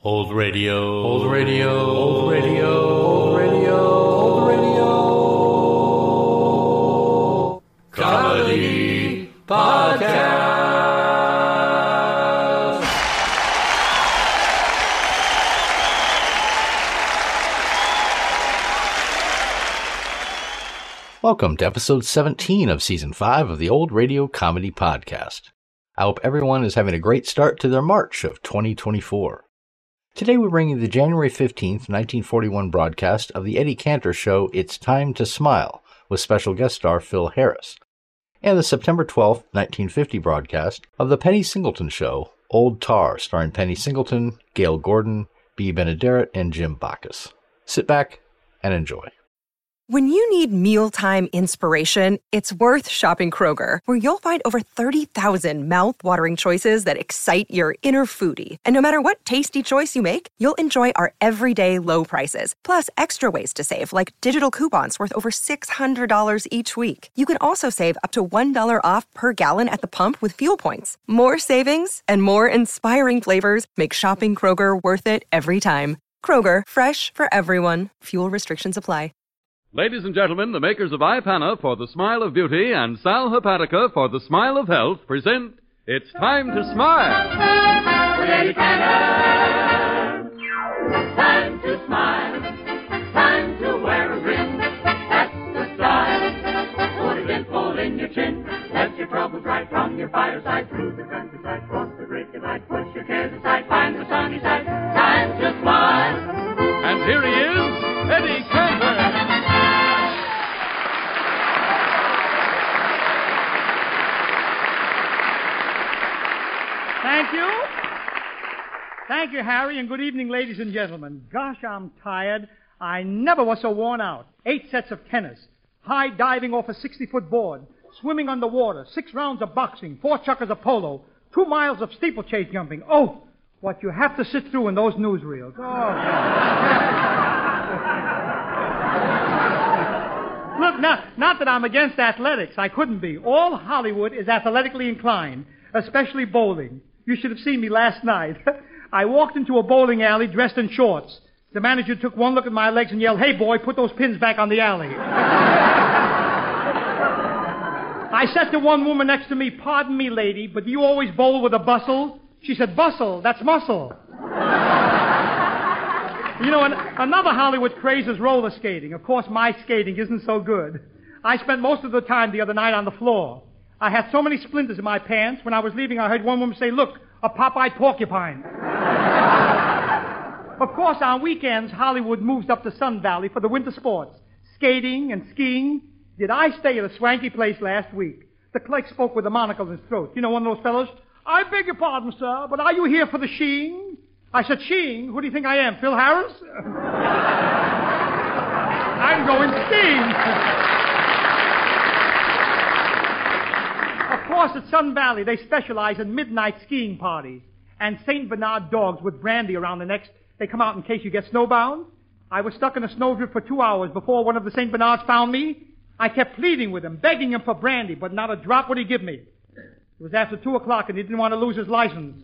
Old radio, old radio, old radio, old radio, old radio. Comedy Podcast. Welcome to episode 17 of season 5 of the Old Radio Comedy Podcast. I hope everyone is having a great start to their March of 2024. Today we bring you the January 15th, 1941 broadcast of the Eddie Cantor show It's Time to Smile, with special guest star Phil Harris, and the September 12th, 1950 broadcast of the Penny Singleton show Old Tar, starring Penny Singleton, Gail Gordon, Bea Benaderet, and Jim Backus. Sit back and enjoy. When you need mealtime inspiration, it's worth shopping Kroger, where you'll find over 30,000 mouth-watering choices that excite your inner foodie. And no matter what tasty choice you make, you'll enjoy our everyday low prices, plus extra ways to save, like digital coupons worth over $600 each week. You can also save up to $1 off per gallon at the pump with fuel points. More savings and more inspiring flavors make shopping Kroger worth it every time. Kroger, fresh for everyone. Fuel restrictions apply. Ladies and gentlemen, the makers of Ipana for the Smile of Beauty and Sal Hepatica for the Smile of Health present It's Time to Smile. With Eddie Cantor. Time to smile. Time to wear a grin. That's the style. Put a dimple in your chin. Let your troubles right from your fireside. Through the countryside, cross the great divide. Push your cares aside, find the sunny side. Time to smile. And here he is, Eddie Cantor. Thank you, Harry, and good evening, ladies and gentlemen. Gosh, I'm tired. I never was so worn out. 8 sets of tennis, high diving off a 60-foot board, swimming underwater, 6 rounds of boxing, 4 chukkers of polo, 2 miles of steeplechase jumping. Oh, what you have to sit through in those newsreels. Oh, Look, not that I'm against athletics. I couldn't be. All Hollywood is athletically inclined, especially bowling. You should have seen me last night. I walked into a bowling alley dressed in shorts. The manager took one look at my legs and yelled, "Hey, boy, put those pins back on the alley." I said to one woman next to me, "Pardon me, lady, but do you always bowl with a bustle?" She said, "Bustle, that's muscle." You know, another Hollywood craze is roller skating. Of course, my skating isn't so good. I spent most of the time the other night on the floor. I had so many splinters in my pants. When I was leaving, I heard one woman say, "Look, a pop-eyed porcupine." Of course, on weekends, Hollywood moves up to Sun Valley for the winter sports, skating and skiing. Did I stay at a swanky place last week? The clerk spoke with a monocle in his throat. You know, one of those fellows? "I beg your pardon, sir, but are you here for the skiing?" I said, "Skiing? Who do you think I am, Phil Harris?" I'm going skiing. Of course, at Sun Valley, they specialize in midnight skiing parties and St. Bernard dogs with brandy around their necks. They come out in case you get snowbound. I was stuck in a snowdrift for 2 hours before one of the St. Bernards found me. I kept pleading with him, begging him for brandy, but not a drop would he give me. It was after 2 o'clock and he didn't want to lose his license.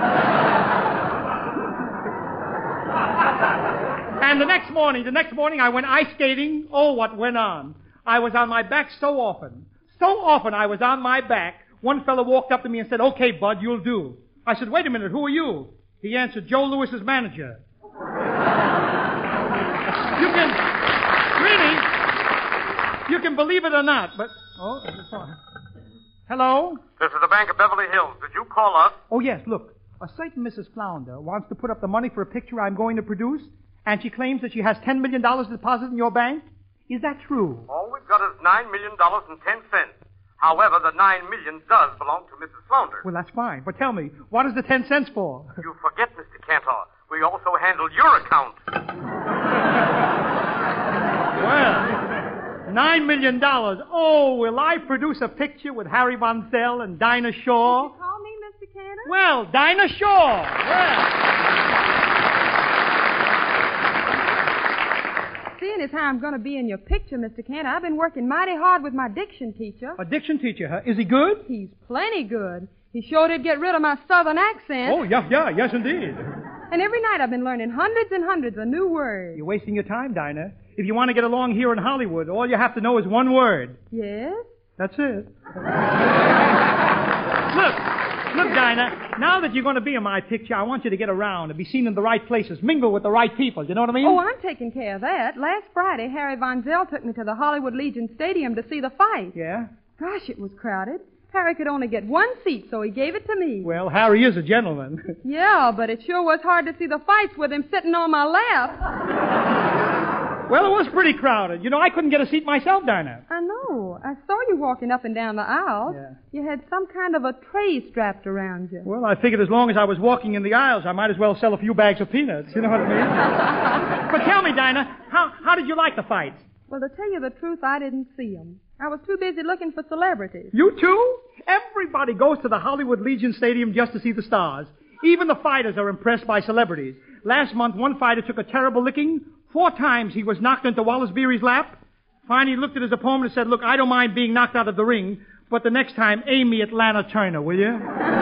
And the next morning I went ice skating. Oh, what went on. I was on my back so often I was on my back. One fellow walked up to me and said, "Okay, bud, you'll do." I said, "Wait a minute, who are you?" He answered, "Joe Lewis's manager." You can believe it or not, but... Oh, is this on? Hello? This is the Bank of Beverly Hills. Did you call us? Oh, yes, look. A certain Mrs. Flounder wants to put up the money for a picture I'm going to produce, and she claims that she has $10 million deposited in your bank. Is that true? All we've got is $9 million and 10 cents. However, the $9 million does belong to Mrs. Flounder. Well, that's fine. But tell me, what is the 10 cents for? You forget, Mr. Cantor. We also handle your account. Well, $9 million. Oh, will I produce a picture with Harry Von Zell and Dinah Shore? Did you call me, Mr. Cantor? Well, Dinah Shore. Well. Seeing as how I'm going to be in your picture, Mr. Cantor, I've been working mighty hard with my diction teacher. A diction teacher, huh? Is he good? He's plenty good. He sure did get rid of my southern accent. Oh, yes, indeed. And every night I've been learning hundreds and hundreds of new words. You're wasting your time, Dinah. If you want to get along here in Hollywood, all you have to know is one word. Yes? That's it. Look, Dinah, now that you're going to be in my picture, I want you to get around and be seen in the right places, mingle with the right people. You know what I mean? Oh, I'm taking care of that. Last Friday, Harry Von Zell took me to the Hollywood Legion Stadium to see the fight. Yeah? Gosh, it was crowded. Harry could only get one seat, so he gave it to me. Well, Harry is a gentleman. Yeah, but it sure was hard to see the fights with him sitting on my lap. Well, it was pretty crowded. You know, I couldn't get a seat myself, Dinah. I know. I saw you walking up and down the aisles. Yeah. You had some kind of a tray strapped around you. Well, I figured as long as I was walking in the aisles, I might as well sell a few bags of peanuts. You know what I mean? But tell me, Dinah, how did you like the fights? Well, to tell you the truth, I didn't see them. I was too busy looking for celebrities. You too? Everybody goes to the Hollywood Legion Stadium just to see the stars. Even the fighters are impressed by celebrities. Last month, one fighter took a terrible licking. 4 times he was knocked into Wallace Beery's lap. Finally, he looked at his opponent and said, "Look, I don't mind being knocked out of the ring, but the next time, aim me at Lana Turner, will you?"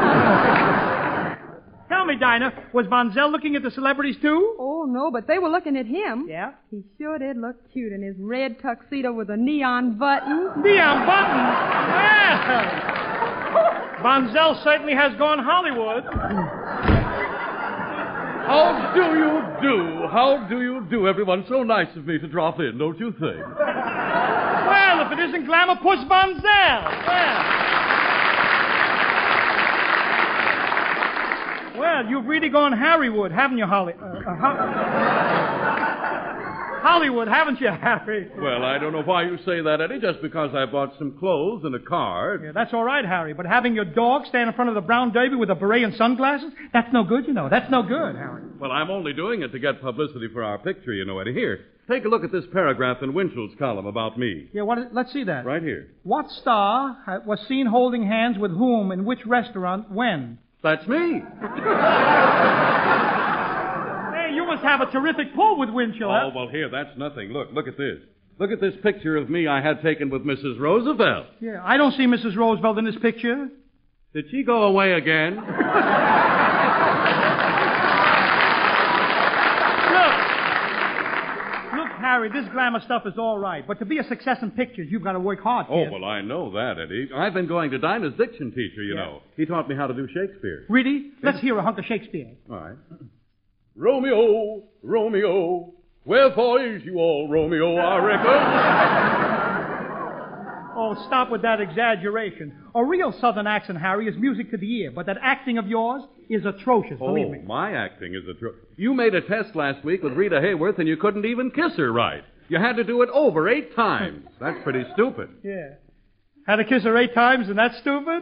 Tell me, Dinah, was Von Zell looking at the celebrities too? Oh, no, but they were looking at him. Yeah? He sure did look cute in his red tuxedo with a neon button. Neon button? Well, Von Zell certainly has gone Hollywood. How do you do? How do you do, everyone? So nice of me to drop in, don't you think? Well, if it isn't Glamour Puss Von Zell. Well, you've really gone Harrywood, haven't you, Hollywood, haven't you, Harry? Well, I don't know why you say that, Eddie, just because I bought some clothes and a car. Yeah, that's all right, Harry, but having your dog stand in front of the brown derby with a beret and sunglasses, that's no good, you know. That's no good, Harry. Well, I'm only doing it to get publicity for our picture, you know, Eddie. Here, take a look at this paragraph in Winchell's column about me. Yeah, let's see that. Right here. What star was seen holding hands with whom in which restaurant when? That's me. Hey, you must have a terrific pull with Winchell, huh? Oh, well, here, that's nothing. Look at this. Look at this picture of me I had taken with Mrs. Roosevelt. Yeah, I don't see Mrs. Roosevelt in this picture. Did she go away again? Look, Harry, this glamour stuff is all right, but to be a success in pictures, you've got to work hard, Oh, kid. well, I know that, Eddie. I've been going to Dinah's diction teacher, you know. He taught me how to do Shakespeare. Really? Let's hear a hunk of Shakespeare. All right. Romeo, Romeo, wherefore is you all Romeo, I reckon? Oh, stop with that exaggeration. A real Southern accent, Harry, is music to the ear, but that acting of yours is atrocious, believe me. My acting is atrocious. You made a test last week with Rita Hayworth, and you couldn't even kiss her right. You had to do it over 8 times. That's pretty stupid. Yeah. Had to kiss her 8 times, and that's stupid?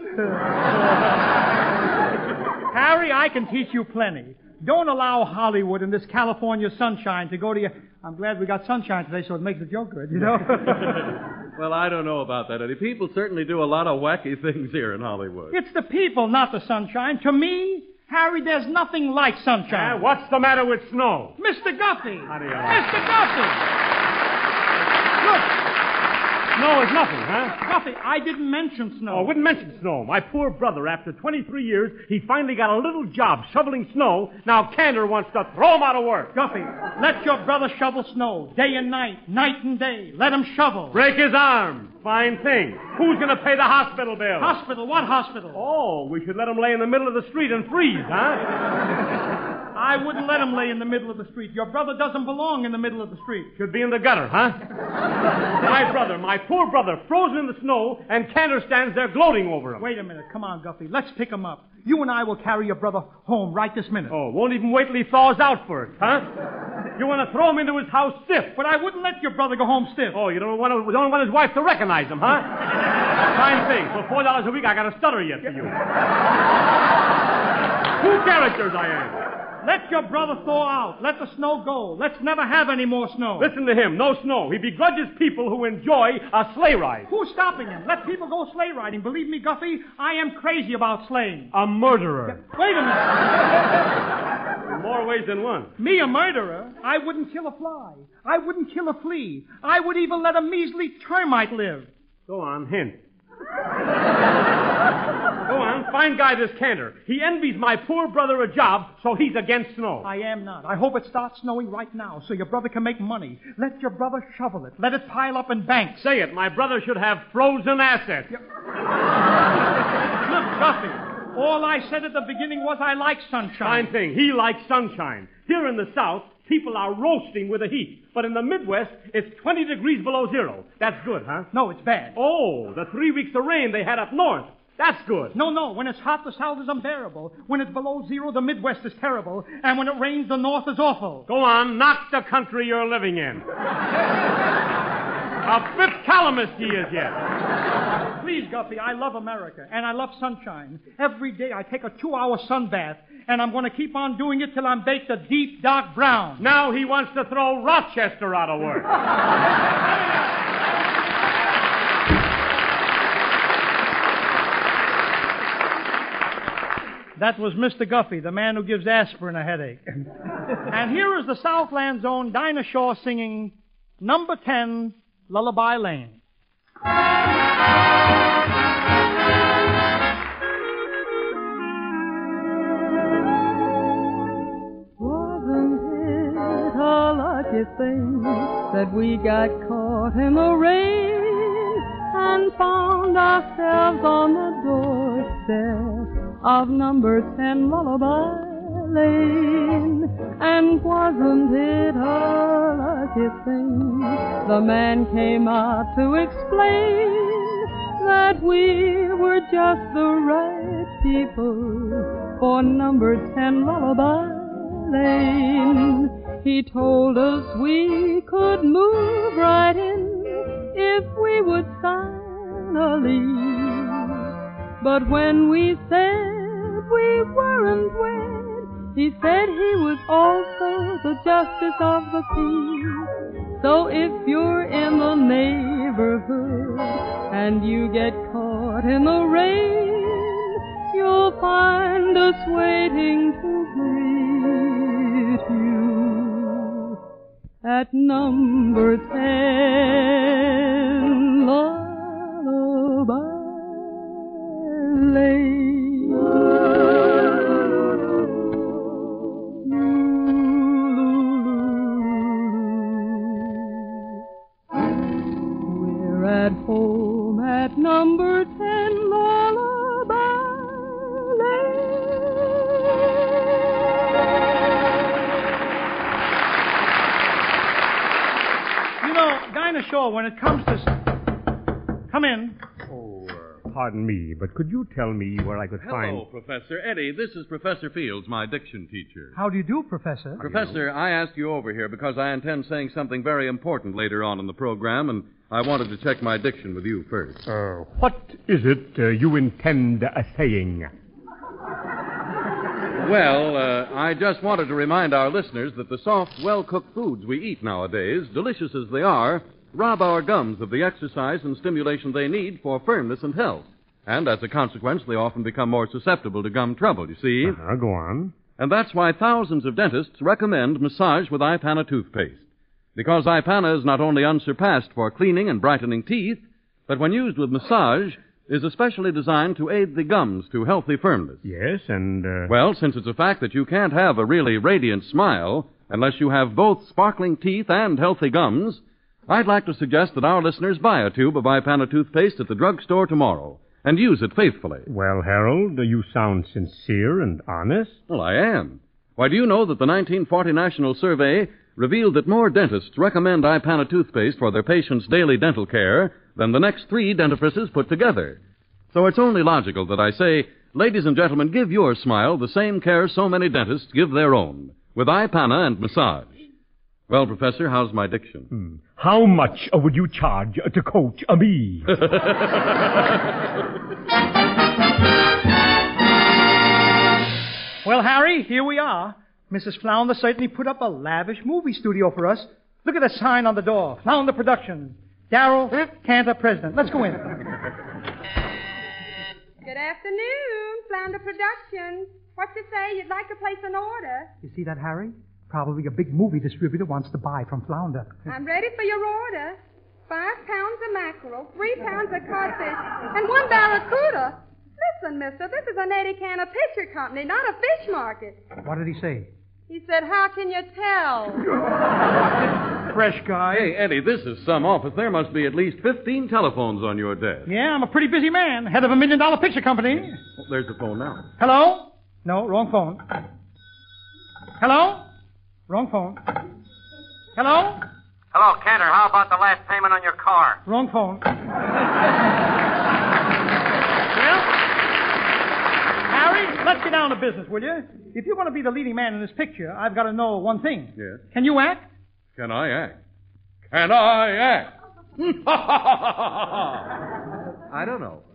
Harry, I can teach you plenty. Don't allow Hollywood and this California sunshine to go to you. I'm glad we got sunshine today, so it makes the joke good, you know? Well, I don't know about that, Eddie. People certainly do a lot of wacky things here in Hollywood. It's the people, not the sunshine. To me, Harry, there's nothing like sunshine. What's the matter with snow? Mr. Guffey! How do you like Mr. Guffey! Look, Snow is nothing, huh? Guffey, I didn't mention snow. Oh, I wouldn't mention snow. My poor brother, after 23 years, he finally got a little job shoveling snow. Now Candor wants to throw him out of work. Guffey, let your brother shovel snow, day and night, night and day. Let him shovel. Break his arm. Fine thing. Who's going to pay the hospital bill? Hospital? What hospital? Oh, we should let him lay in the middle of the street and freeze, huh? I wouldn't let him lay in the middle of the street. Your brother doesn't belong in the middle of the street. Should be in the gutter, huh? My poor brother, frozen in the snow, and Candor stands there gloating over him. Wait a minute. Come on, Guffey. Let's pick him up. You and I will carry your brother home right this minute. Oh, won't even wait till he thaws out for it, huh? You want to throw him into his house stiff. But I wouldn't let your brother go home stiff. Oh, you don't want his wife to recognize him, huh? Fine thing. For $4 a week, I got a stutter yet for you. 2 characters I am. Let your brother thaw out. Let the snow go. Let's never have any more snow. Listen to him. No snow. He begrudges people who enjoy a sleigh ride. Who's stopping him? Let people go sleigh riding. Believe me, Guffey, I am crazy about sleighing. A murderer. Wait a minute. In more ways than one. Me, a murderer? I wouldn't kill a fly. I wouldn't kill a flea. I would even let a measly termite live. Go on, hint. Go on, fine guy, this Cantor. He envies my poor brother a job, so he's against snow. I am not. I hope it starts snowing right now so your brother can make money. Let your brother shovel it. Let it pile up in banks. Say it. My brother should have frozen assets. Look, Guffey, all I said at the beginning was I like sunshine. Fine thing. He likes sunshine. Here in the South, people are roasting with the heat. But in the Midwest, it's 20 degrees below zero. That's good, huh? No, it's bad. Oh, the 3 weeks of rain they had up north. That's good. No. When it's hot, the South is unbearable. When it's below zero, the Midwest is terrible. And when it rains, the North is awful. Go on, knock the country you're living in. A fifth columnist he is yet. Please, Guffey, I love America, and I love sunshine. Every day I take a 2-hour sun bath, and I'm going to keep on doing it till I'm baked a deep, dark brown. Now he wants to throw Rochester out of work. That was Mr. Guffey, the man who gives aspirin a headache. And here is the Southland's own Dinah Shaw singing number 10, Lullaby Lane. Wasn't it a lucky thing that we got caught in the rain and found ourselves on the doorstep of number 10 Lullaby Lane? And wasn't it a lucky thing the man came out to explain that we were just the right people for number 10 Lullaby Lane? He told us we could move right in if we would sign a lease. But when we said we weren't wed, he said he was also the justice of the peace. So if you're in the neighborhood and you get caught in the rain, you'll find us waiting to greet you at number 10 Lullaby Lane. At home at number 10 Lullaby Lane. You know, Dinah Shaw, when it comes to... Come in. Oh, pardon me, but could you tell me where I could find... Hello, Professor. Eddie, this is Professor Fields, my diction teacher. How do you do, Professor? Professor, I asked you over here because I intend saying something very important later on in the program, and I wanted to check my diction with you first. What is it you intend saying? Well, I just wanted to remind our listeners that the soft, well-cooked foods we eat nowadays, delicious as they are, rob our gums of the exercise and stimulation they need for firmness and health. And as a consequence, they often become more susceptible to gum trouble, you see. Go on. And that's why thousands of dentists recommend Massage with Ipana toothpaste. Because Ipana is not only unsurpassed for cleaning and brightening teeth, but when used with massage, is especially designed to aid the gums to healthy firmness. Yes, and... Well, since it's a fact that you can't have a really radiant smile unless you have both sparkling teeth and healthy gums, I'd like to suggest that our listeners buy a tube of Ipana toothpaste at the drugstore tomorrow and use it faithfully. Well, Harold, you sound sincere and honest. Well, I am. Why, do you know that the 1940 National Survey revealed that more dentists recommend Ipana toothpaste for their patients' daily dental care than the next 3 dentifrices put together? So it's only logical that I say, ladies and gentlemen, give your smile the same care so many dentists give their own, with Ipana and massage. Well, Professor, how's my diction? How much would you charge to coach me? Well, Harry, here we are. Mrs. Flounder certainly put up a lavish movie studio for us. Look at the sign on the door. Flounder Productions. Darrell Cantor, President. Let's go in. Good afternoon, Flounder Productions. What you say? You'd like to place an order? You see that, Harry? Probably a big movie distributor wants to buy from Flounder. I'm ready for your order. 5 pounds of mackerel, 3 pounds of codfish, and 1 barracuda. Listen, mister, this is an Eddie Cantor picture company, not a fish market. What did he say? He said, how can you tell? Fresh guy. Hey, Eddie, this is some office. There must be at least 15 telephones on your desk. Yeah, I'm a pretty busy man. Head of $1 million picture company. Oh, there's the phone now. Hello? No, wrong phone. Hello? Wrong phone. Hello? Hello, Cantor. How about the last payment on your car? Wrong phone. Well, Harry, let's get down to business, will you? If you're going to be the leading man in this picture, I've got to know one thing. Yes? Can you act? Can I act? Can I act? I don't know.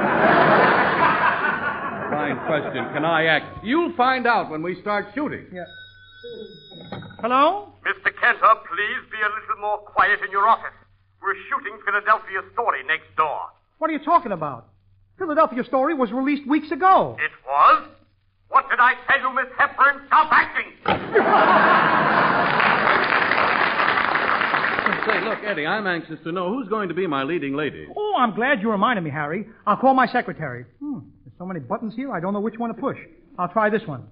Fine question. Can I act? You'll find out when we start shooting. Yeah. Hello? Mr. Cantor, please be a little more quiet in your office. We're shooting Philadelphia Story next door. What are you talking about? Philadelphia Story was released weeks ago. It was? What did I tell you, Miss Hepburn? Stop acting! Say, look, Eddie, I'm anxious to know who's going to be my leading lady. Oh, I'm glad you reminded me, Harry. I'll call my secretary. There's so many buttons here, I don't know which one to push. I'll try this one.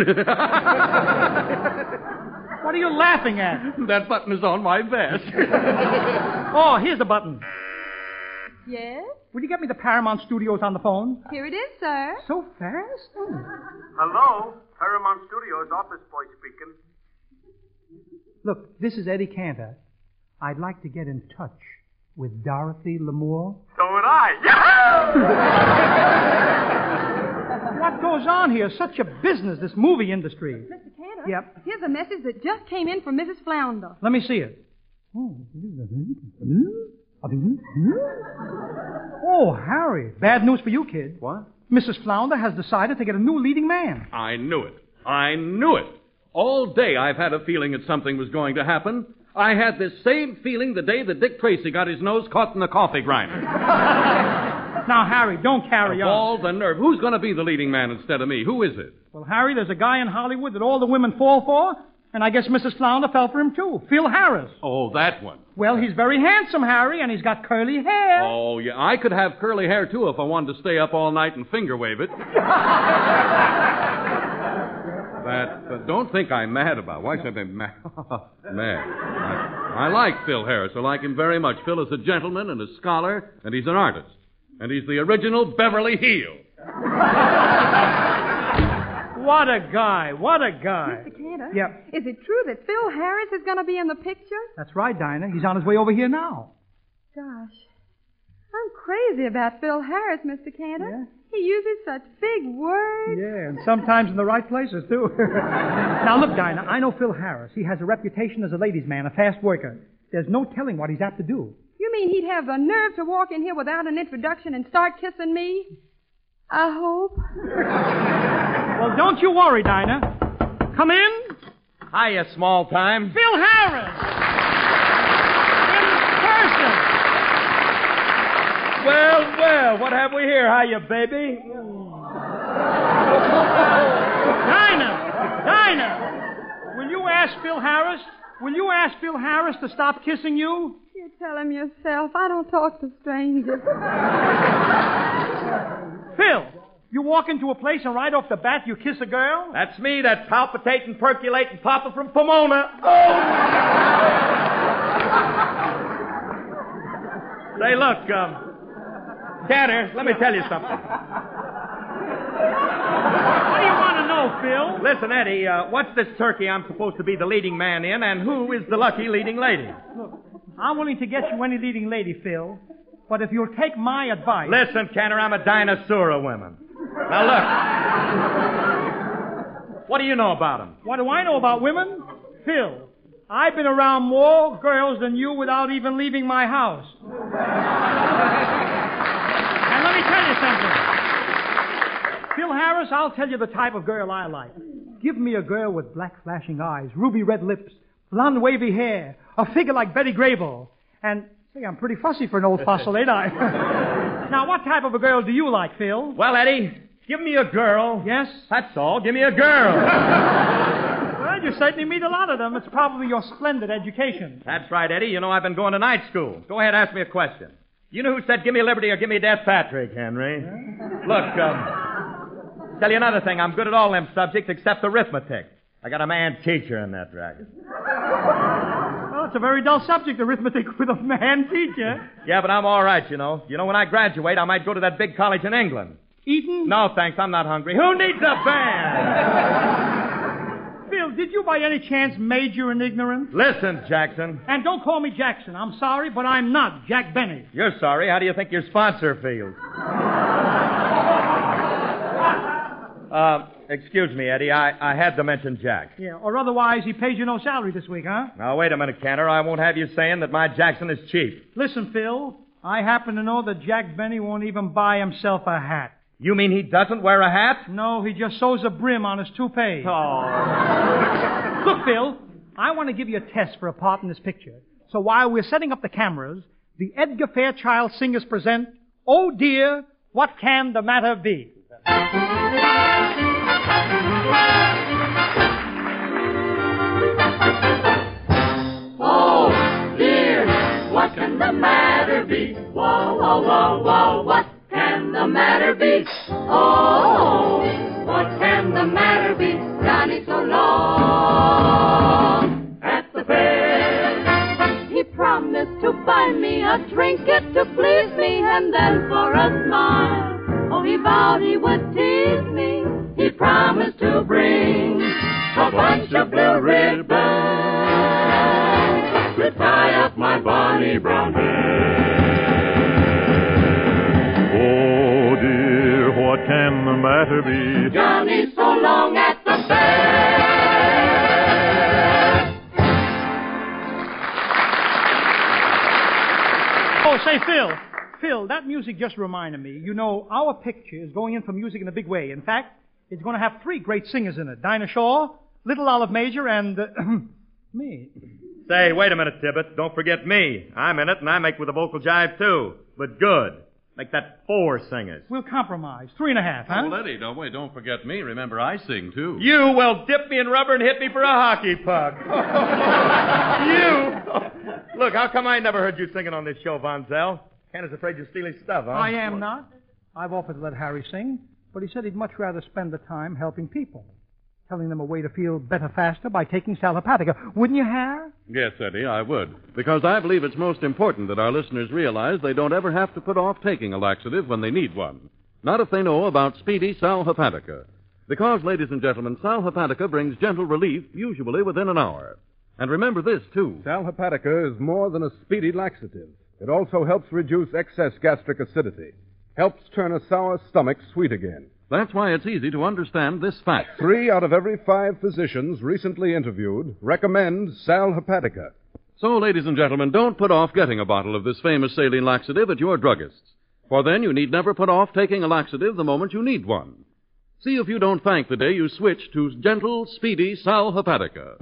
What are you laughing at? That button is on my vest. Oh, here's the button. Yes? Will you get me the Paramount Studios on the phone? Here it is, sir. So fast? Hello? Paramount Studios office boy speaking. Look, this is Eddie Cantor. I'd like to get in touch with Dorothy Lamour. So would I. Yahoo! What goes on here? Such a business, this movie industry. Mr. Cantor? Yep. Here's a message that just came in from Mrs. Flounder. Let me see it. Oh, Harry. Bad news for you, kid. What? Mrs. Flounder has decided to get a new leading man. I knew it. I knew it. All day I've had a feeling that something was going to happen. I had this same feeling the day that Dick Tracy got his nose caught in the coffee grinder. Now, Harry, don't carry on. All the nerve. Who's going to be the leading man instead of me? Who is it? Well, Harry, there's a guy in Hollywood that all the women fall for, and I guess Mrs. Flounder fell for him, too. Phil Harris. Oh, that one. Well, he's very handsome, Harry, and he's got curly hair. Oh, yeah. I could have curly hair, too, if I wanted to stay up all night and finger wave it. Don't think I'm mad about it. Why should I be mad? Mad. I like Phil Harris. I like him very much. Phil is a gentleman and a scholar, and he's an artist. And he's the original Beverly Heel. What a guy. What a guy. Mr. Cantor? Yep. Is it true that Phil Harris is going to be in the picture? That's right, Dinah. He's on his way over here now. Gosh. I'm crazy about Phil Harris, Mr. Cantor. Yeah? He uses such big words. Yeah, and sometimes in the right places, too. Now, look, Dinah, I know Phil Harris. He has a reputation as a ladies' man, a fast worker. There's no telling what he's apt to do. You mean he'd have the nerve to walk in here without an introduction and start kissing me? I hope. Well, don't you worry, Dinah. Come in. Hiya, small time. Phil Harris! In person! Well, what have we here? Hiya, baby. Dinah! Will you ask Phil Harris? Will you ask Phil Harris to stop kissing you? You tell him yourself. I don't talk to strangers. Phil, you walk into a place and right off the bat you kiss a girl? That's me, that palpitating, percolating papa from Pomona. Oh! Say, look, Cantor, let me tell you something. What do you want to know, Phil? Listen, Eddie, what's this turkey I'm supposed to be the leading man in, and who is the lucky leading lady? Look, I'm willing to get you any leading lady, Phil. But if you'll take my advice... Listen, Cantor, I'm a dinosaur of women. Now, look. What do you know about them? What do I know about women? Phil, I've been around more girls than you without even leaving my house. And let me tell you something. Phil Harris, I'll tell you the type of girl I like. Give me a girl with black flashing eyes, ruby red lips, blonde wavy hair, a figure like Betty Grable. And, say, I'm pretty fussy for an old fossil, ain't I? Now, what type of a girl do you like, Phil? Well, Eddie, give me a girl. Yes? That's all. Give me a girl. Well, you certainly meet a lot of them. It's probably your splendid education. That's right, Eddie. You know I've been going to night school. Go ahead, ask me a question. You know who said give me liberty or give me death, Patrick, Henry? Look, Tell you another thing, I'm good at all them subjects except arithmetic. I got a man teacher in that racket. Well, it's a very dull subject, arithmetic with a man teacher. Yeah, but I'm all right, you know. You know, when I graduate, I might go to that big college in England. Eton? No, thanks, I'm not hungry. Who needs a band? Phil, did you by any chance major in ignorance? Listen, Jackson. And don't call me Jackson. I'm sorry, but I'm not Jack Benny. You're sorry. How do you think your sponsor feels? Excuse me, Eddie. I had to mention Jack. Yeah, or otherwise he pays you no salary this week, huh? Now, wait a minute, Cantor. I won't have you saying that my Jackson is cheap. Listen, Phil, I happen to know that Jack Benny won't even buy himself a hat. You mean he doesn't wear a hat? No, he just sews a brim on his toupee. Oh. Look, Phil, I want to give you a test for a part in this picture. So while we're setting up the cameras, the Edgar Fairchild Singers present, Oh Dear, What Can the Matter Be? Oh dear, what can the matter be? Whoa, whoa, whoa, whoa, what can the matter be? Oh, what can the matter be? Johnny so long at the fair. He promised to buy me a trinket to please me, and then for a smile, oh, he vowed he would tease me. He promised to bring a bunch of blue ribbons to tie up my bonny brown hair. Oh dear, what can the matter be? Johnny's so long at the fair. Oh, say, Phil, that music just reminded me. You know, our picture is going in for music in a big way. In fact, it's going to have 3 great singers in it. Dinah Shaw, Little Olive Major, and me. Say, wait a minute, Tibbet. Don't forget me. I'm in it, and I make with the vocal jive, too. But good. Make that 4 singers. We'll compromise. 3.5, huh? Oh, Eddie, don't forget me. Remember, I sing, too. You will dip me in rubber and hit me for a hockey puck. You! Look, how come I never heard you singing on this show, Von Zell? Cantor's afraid you'll steal his stuff, huh? I am not. I've offered to let Harry sing, but he said he'd much rather spend the time helping people. Telling them a way to feel better faster by taking Sal Hepatica. Wouldn't you, Har? Yes, Eddie, I would. Because I believe it's most important that our listeners realize they don't ever have to put off taking a laxative when they need one. Not if they know about Speedy Sal Hepatica. Because, ladies and gentlemen, Sal Hepatica brings gentle relief, usually within an hour. And remember this, too. Sal Hepatica is more than a speedy laxative. It also helps reduce excess gastric acidity. Helps turn a sour stomach sweet again. That's why it's easy to understand this fact. 3 out of every 5 physicians recently interviewed recommend Sal Hepatica. So, ladies and gentlemen, don't put off getting a bottle of this famous saline laxative at your druggist's. For then you need never put off taking a laxative the moment you need one. See if you don't thank the day you switch to gentle, speedy Sal Hepatica.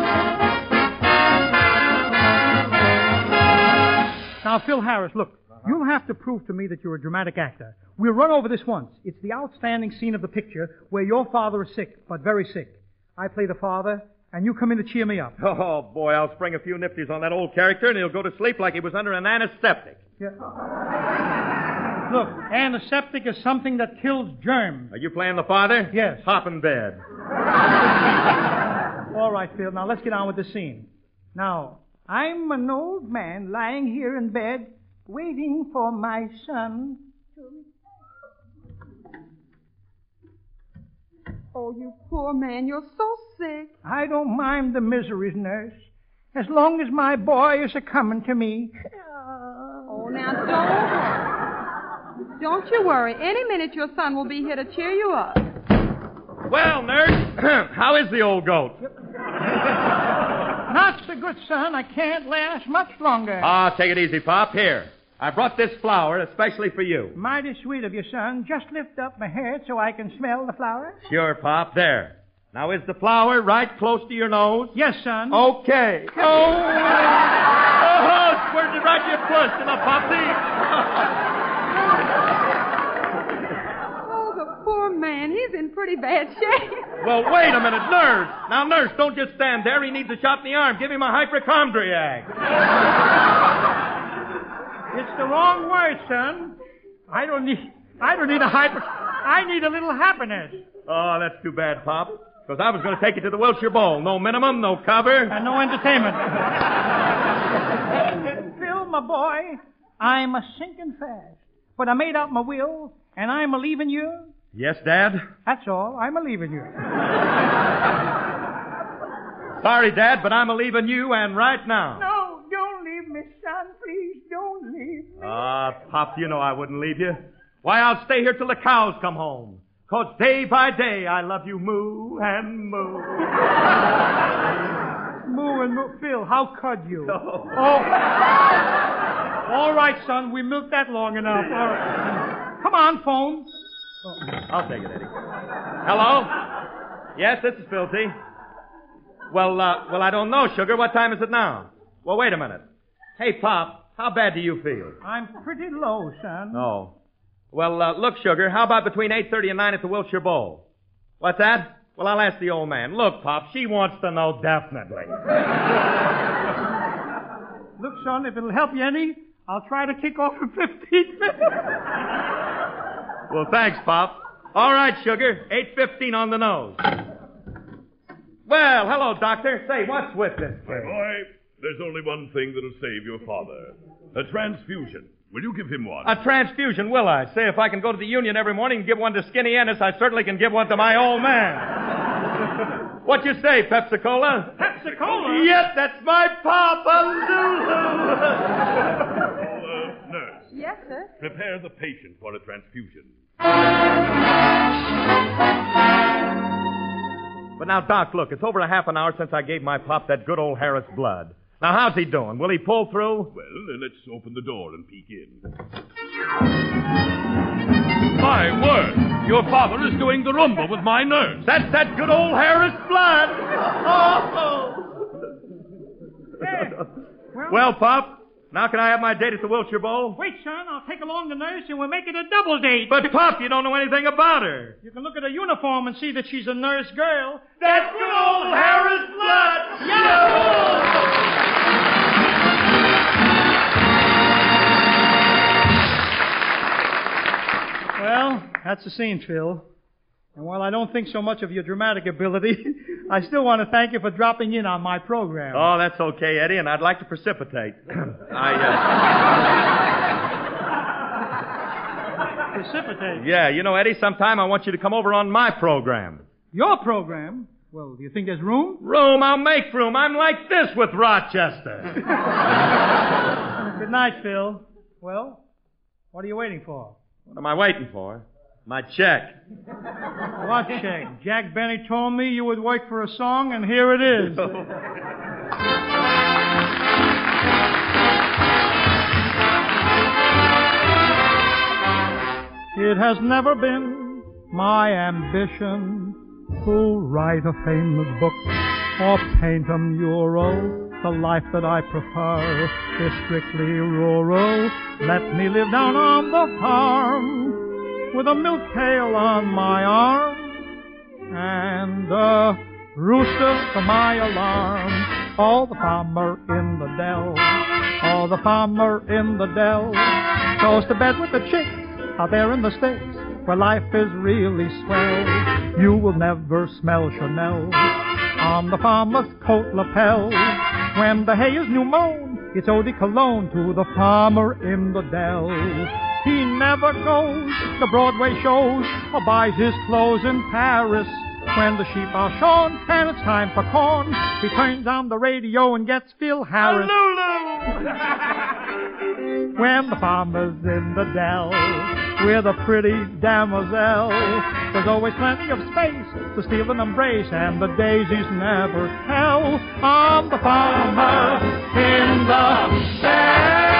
Now, Phil Harris, look. You'll have to prove to me that you're a dramatic actor. We'll run over this once. It's the outstanding scene of the picture where your father is sick, but very sick. I play the father, and you come in to cheer me up. Oh, boy, I'll spring a few nifties on that old character, and he'll go to sleep like he was under an antiseptic. Yeah. Look, antiseptic is something that kills germs. Are you playing the father? Yes. Hop in bed. All right, Phil, now let's get on with the scene. Now, I'm an old man lying here in bed, waiting for my son. Oh, you poor man, you're so sick. I don't mind the miseries, nurse, as long as my boy is a-coming to me. Oh, now don't you worry. Any minute your son will be here to cheer you up. Well, nurse, how is the old goat? Not so good, son. I can't last much longer. Ah, take it easy, Pop. Here. I brought this flower especially for you. Mighty sweet of you, son. Just lift up my head so I can smell the flower. Sure, Pop. There. Now, is the flower right close to your nose? Yes, son. Okay. Oh, squirted it right to your puss in a Popsy. Oh, the poor man. He's in pretty bad shape. Well, wait a minute, nurse. Now, nurse, don't just stand there. He needs a shot in the arm. Give him a hypochondriac. It's the wrong word, son. I don't need a I need a little happiness. Oh, that's too bad, Pop. Because I was going to take you to the Wilshire Bowl. No minimum, no cover. And no entertainment. Phil, my boy, I'm a sinking fast. But I made out my will, and I'm a-leaving you. Yes, Dad? That's all. I'm a-leaving you. Sorry, Dad, but I'm a-leaving you, and right now. No, don't leave me, son. Please don't leave me. Pop, you know I wouldn't leave you. Why, I'll stay here till the cows come home. 'Cause day by day I love you, moo and moo. Moo and moo. Phil, how could you? Oh. All right, son. We milked that long enough. All right. Come on, phone. Oh. I'll take it, Eddie. Hello? Yes, this is Phil T. Well, I don't know, Sugar. What time is it now? Well, wait a minute. Hey, Pop, how bad do you feel? I'm pretty low, son. Oh. Well, look, Sugar, how about between 8:30 and 9 at the Wilshire Bowl? What's that? Well, I'll ask the old man. Look, Pop, she wants to know definitely. Look, son, if it'll help you any, I'll try to kick off in 15 minutes. Well, thanks, Pop. All right, Sugar, 8:15 on the nose. Well, hello, Doctor. Say, what's with this My kid? boy, there's only one thing that'll save your father. A transfusion. Will you give him one? A transfusion, will I? Say, if I can go to the Union every morning and give one to Skinny Ennis, I certainly can give one to my old man. What you say, Pepsi-Cola? Pepsi-Cola? Yes, that's my Papa Nurse. Yes, sir. Prepare the patient for a transfusion. But now, Doc, look, it's over a half an hour since I gave my pop that good old Harris blood. Now, how's he doing? Will he pull through? Well, let's open the door and peek in. My word! Your father is doing the Roomba with my nurse. That's that good old Harris blood! Oh! Hey, Well, Pop, now can I have my date at the Wilshire Bowl? Wait, son, I'll take along the nurse and we'll make it a double date. But, Pop, you don't know anything about her. You can look at her uniform and see that she's a nurse girl. That's good old Harris blood! Yahoo! Well, that's the scene, Phil. And while I don't think so much of your dramatic ability, I still want to thank you for dropping in on my program. Oh, that's okay, Eddie, and I'd like to precipitate. Precipitate? Yeah, you know, Eddie, sometime I want you to come over on my program. Your program? Well, do you think there's room? Room? I'll make room. I'm like this with Rochester. Good night, Phil. Well, what are you waiting for? What am I waiting for? My check. What check? Jack Benny told me you would work for a song, and here it is. It has never been my ambition to write a famous book or paint a mural. The life that I prefer is strictly rural. Let me live down on the farm with a milk pail on my arm and a rooster for my alarm. Oh, the farmer in the dell, oh, the farmer in the dell goes to bed with the chicks out there in the sticks where life is really swell. You will never smell Chanel on the farmer's coat lapel. When the hay is new mown, it's eau de cologne to the farmer in the dell. He never goes to Broadway shows or buys his clothes in Paris. When the sheep are shorn and it's time for corn, he turns on the radio and gets Phil Harris. When the farmer's in the dell with a pretty damoiselle, there's always plenty of space to steal an embrace, and the daisies never tell. I'm the farmer in the dell.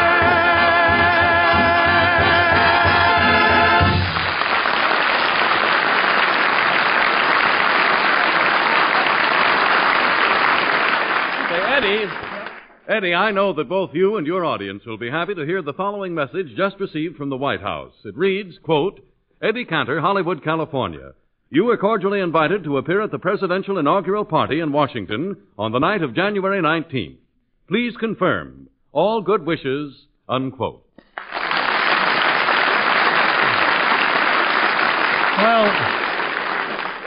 Eddie, I know that both you and your audience will be happy to hear the following message just received from the White House. It reads, quote, Eddie Cantor, Hollywood, California. You are cordially invited to appear at the presidential inaugural party in Washington on the night of January 19th. Please confirm. All good wishes, unquote.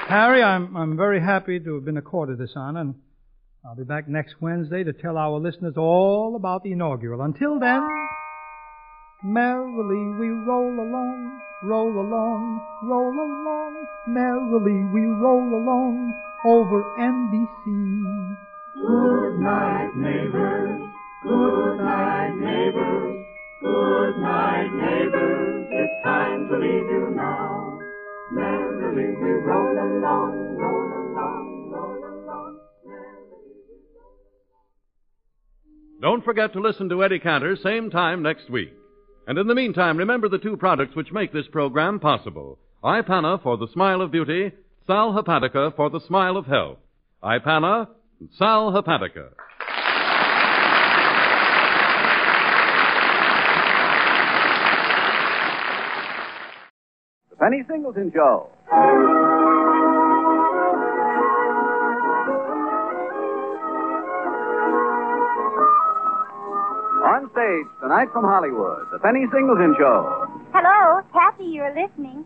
Harry, I'm very happy to have been accorded this honor, and I'll be back next Wednesday to tell our listeners all about the inaugural. Until then, merrily we roll along, roll along, roll along. Merrily we roll along over NBC. Good night, neighbors. Good night, neighbors. Good night, neighbors. It's time to leave you now. Merrily we roll along, roll along, roll along. Don't forget to listen to Eddie Cantor same time next week. And in the meantime, remember the two products which make this program possible. Ipana for the smile of beauty, Sal Hepatica for the smile of health. Ipana, Sal Hepatica. The Penny Singleton Show. On stage tonight from Hollywood, The Penny Singleton Show. Hello, Kathy, you're listening.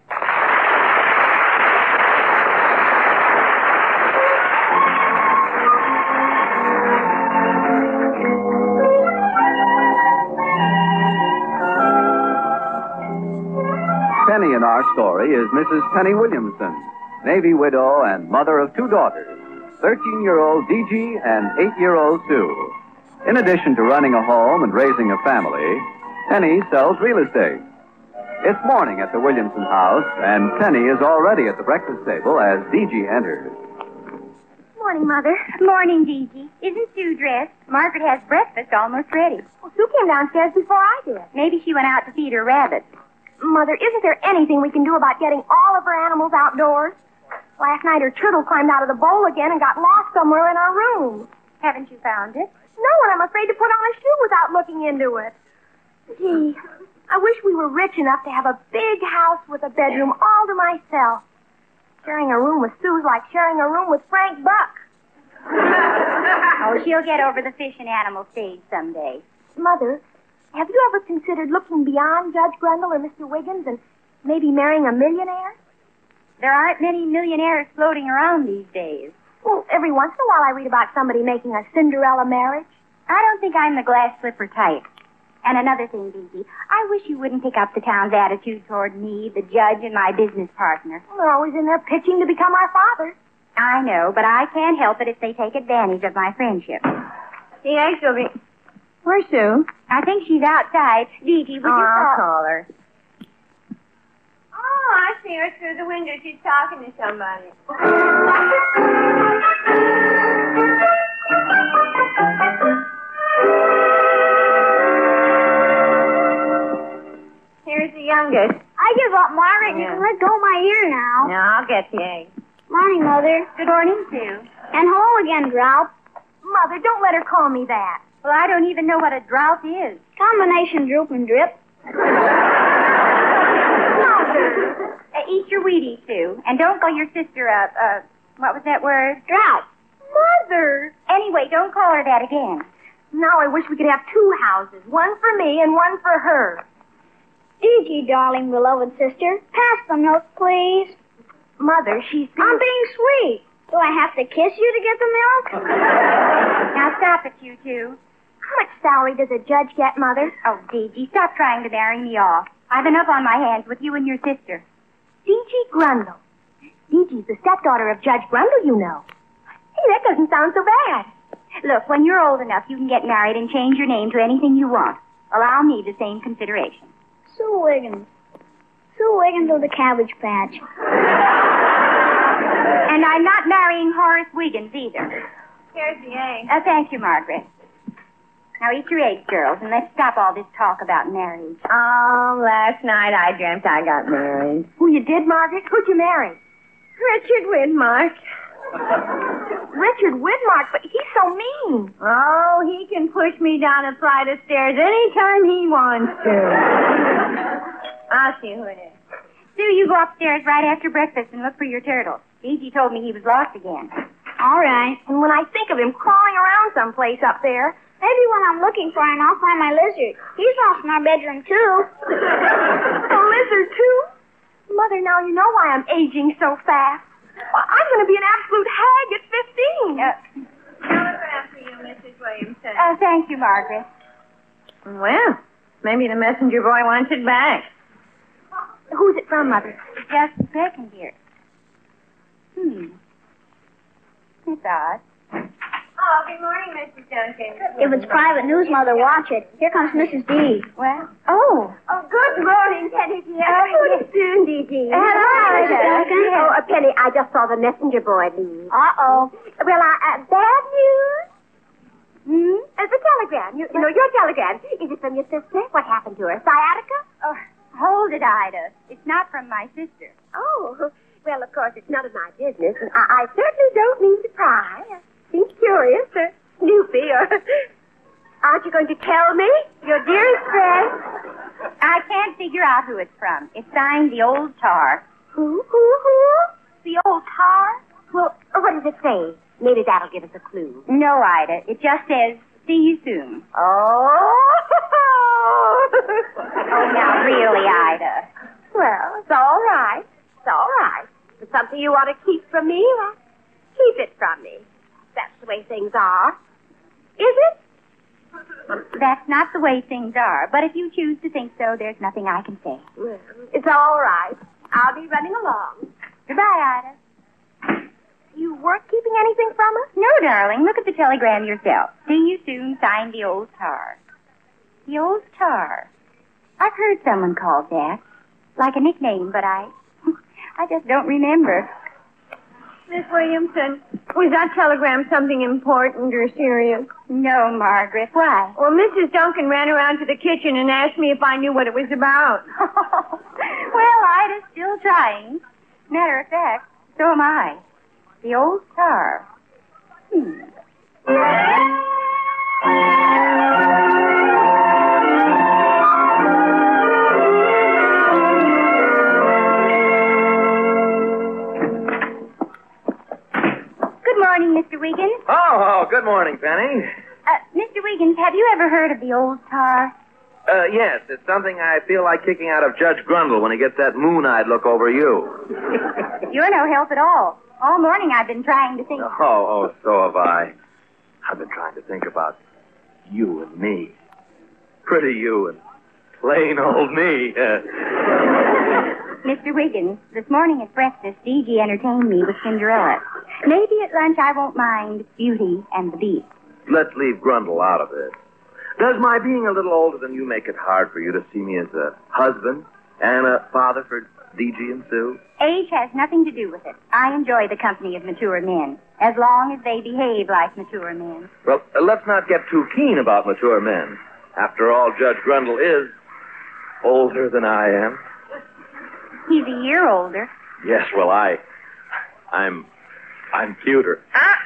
Penny in our story is Mrs. Penny Williamson, Navy widow and mother of two daughters, 13-year-old D.G. and 8-year-old Sue. In addition to running a home and raising a family, Penny sells real estate. It's morning at the Williamson house, and Penny is already at the breakfast table as D.G. enters. Morning, Mother. Morning, Gigi. Isn't Sue dressed? Margaret has breakfast almost ready. Well, Sue came downstairs before I did. Maybe she went out to feed her rabbits. Mother, isn't there anything we can do about getting all of our animals outdoors? Last night her turtle climbed out of the bowl again and got lost somewhere in our room. Haven't you found it? No, and I'm afraid to put on a shoe without looking into it. Gee, I wish we were rich enough to have a big house with a bedroom all to myself. Sharing a room with Sue's like sharing a room with Frank Buck. Oh, she'll get over the fish and animal stage someday. Mother, have you ever considered looking beyond Judge Grundle or Mr. Wiggins and maybe marrying a millionaire? There aren't many millionaires floating around these days. Well, every once in a while I read about somebody making a Cinderella marriage. I don't think I'm the glass slipper type. And another thing, Dee, I wish you wouldn't pick up the town's attitude toward me, the judge, and my business partner. Well, they're always in there pitching to become our fathers. I know, but I can't help it if they take advantage of my friendship. See, Sylvie. Where's Sue? I think she's outside. Dee, would you call her? Oh, I see her through the window. She's talking to somebody. Here's the youngest. I give up, Margaret. You can let go of my ear now. No, I'll get the egg. Morning, Mother. Good morning, Sue. And hello again, Drought. Mother, don't let her call me that. Well, I don't even know what a drought is. Combination droop and drip. Mother. Eat your Wheaties, Sue. And don't call your sister what was that word? Drought. Mother. Anyway, don't call her that again. Now I wish we could have two houses. One for me and one for her. Gigi, darling, beloved sister, pass the milk, please. Mother, I'm being sweet. Do I have to kiss you to get the milk? Now stop it, you two. How much salary does a judge get, Mother? Oh, Gigi, stop trying to marry me off. I've enough on my hands with you and your sister. Gigi Grundle. Gigi's the stepdaughter of Judge Grundle, you know. Hey, that doesn't sound so bad. Look, when you're old enough, you can get married and change your name to anything you want. Allow me the same consideration. Sue Wiggins. Sue Wiggins of the Cabbage Patch. And I'm not marrying Horace Wiggins either. Here's the egg. Thank you, Margaret. Now eat your eggs, girls, and let's stop all this talk about marriage. Oh, last night I dreamt I got married. Oh, you did, Margaret? Who'd you marry? Richard Widmark. Richard Widmark? But he's so mean. Oh, he can push me down a flight of stairs anytime he wants to. I'll see who it is. Sue, you go upstairs right after breakfast and look for your turtle. Gigi told me he was lost again. All right. And when I think of him crawling around someplace up there... Maybe when I'm looking for him, I'll find my lizard. He's lost in our bedroom, too. A lizard, too? Mother, now you know why I'm aging so fast. Well, I'm going to be an absolute hag at 15. Telegram for you, Mrs. Williamson. Thank you, Margaret. Well, maybe the messenger boy wants it back. Who's it from, Mother? Just a second here. It's odd. Oh, good morning, Mrs. Duncan. If it's private news, Mother, watch it. Here comes Mrs. D. Well? Oh, good morning, Penny dear. Good soon, D.D. Hello, Mrs. Duncan. Oh, Penny, I just saw the messenger boy leave. Uh-oh. Well, bad news? The telegram. You know, your telegram. Is it from your sister? What happened to her? Sciatica? Oh, hold it, Ida. It's not from my sister. Oh, well, of course, it's none of my business. And I certainly don't mean to pry. Seems curious or snoopy or... Aren't you going to tell me? Your dearest friend? I can't figure out who it's from. It's signed the Old Tar. Who? The Old Tar? Well, what does it say? Maybe that'll give us a clue. No, Ida. It just says, see you soon. Oh! Oh, now, really, Ida. Well, it's all right. It's all right. If it's something you want to keep from me, well, keep it from me. That's the way things are. Is it? That's not the way things are. But if you choose to think so, there's nothing I can say. Well, it's all right. I'll be running along. Goodbye, Ida. You weren't keeping anything from us? No, darling. Look at the telegram yourself. See you soon, signed the Old Tar. The Old Tar. I've heard someone called that. Like a nickname, but I just don't remember. Miss Williamson, was that telegram something important or serious? No, Margaret. Why? Well, Mrs. Duncan ran around to the kitchen and asked me if I knew what it was about. Well, Ida's still trying. Matter of fact, so am I. The Old Tar. Good morning, Mr. Wiggins. Oh, good morning, Penny. Mr. Wiggins, have you ever heard of the Old Tar? Yes, it's something I feel like kicking out of Judge Grundle when he gets that moon-eyed look over you. You're no help at all. All morning I've been trying to think. Oh, so have I. I've been trying to think about you and me. Pretty you and plain old me. Mr. Wiggins, this morning at breakfast, D.G. entertained me with Cinderella. Maybe at lunch I won't mind Beauty and the Beast. Let's leave Grundle out of it. Does my being a little older than you make it hard for you to see me as a husband and a father for D.G. and Sue? Age has nothing to do with it. I enjoy the company of mature men, as long as they behave like mature men. Well, let's not get too keen about mature men. After all, Judge Grundle is older than I am. He's a year older. Yes, well, I'm cuter.